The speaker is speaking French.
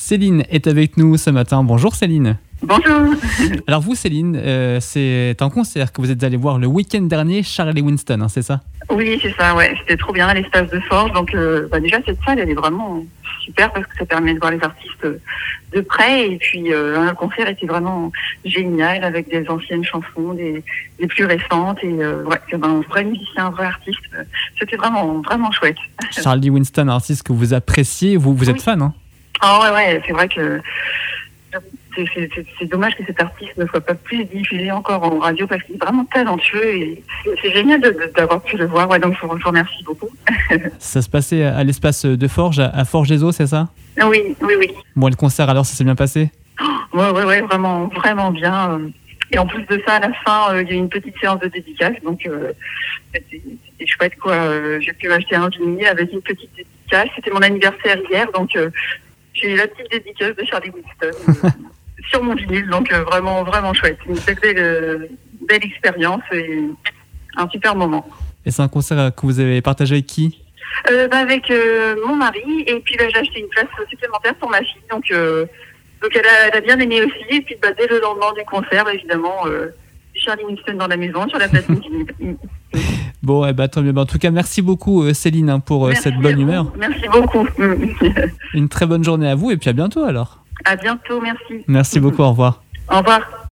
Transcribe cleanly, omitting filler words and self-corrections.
Céline est avec nous ce matin. Bonjour Céline. Bonjour. Alors vous Céline, c'est un concert que vous êtes allé voir le week-end dernier, Charlie Winston, hein, c'est ça? Oui, c'est ça, ouais. C'était trop bien à l'espace de Forges. Donc déjà, cette salle, elle est vraiment super parce que ça permet de voir les artistes de près. Et puis, le concert était vraiment génial avec des anciennes chansons, des plus récentes. Et un vrai musicien, un vrai artiste. C'était vraiment, vraiment chouette. Charlie Winston, un artiste que vous appréciez, vous êtes fan, hein? Ah ouais, c'est vrai que c'est dommage que cet artiste ne soit pas plus diffusé encore en radio parce qu'il est vraiment talentueux et c'est génial d'avoir pu le voir. Ouais, donc je vous remercie beaucoup. Ça se passait à l'espace de Forges, à Forges-les-Eaux, c'est ça? Oui. Bon, le concert alors, ça s'est bien passé? Ouais, vraiment, vraiment bien. Et en plus de ça, à la fin, il y a eu une petite séance de dédicace, donc c'était chouette quoi. J'ai pu m'acheter un vinyle avec une petite dédicace. C'était mon anniversaire hier, donc j'ai eu la petite dédicace de Charlie Winston sur mon vinyle, donc vraiment, vraiment chouette. Une belle expérience et un super moment. Et c'est un concert que vous avez partagé avec qui? Avec mon mari, et puis j'ai acheté une place supplémentaire pour ma fille, donc elle a bien aimé aussi. Et puis dès le lendemain du concert, évidemment, Charlie Winston dans la maison, sur la platine. Bon, tant mieux. En tout cas, merci beaucoup Céline pour cette bonne humeur. Merci beaucoup. Une très bonne journée à vous et puis à bientôt alors. À bientôt, merci. Merci beaucoup, au revoir. Au revoir.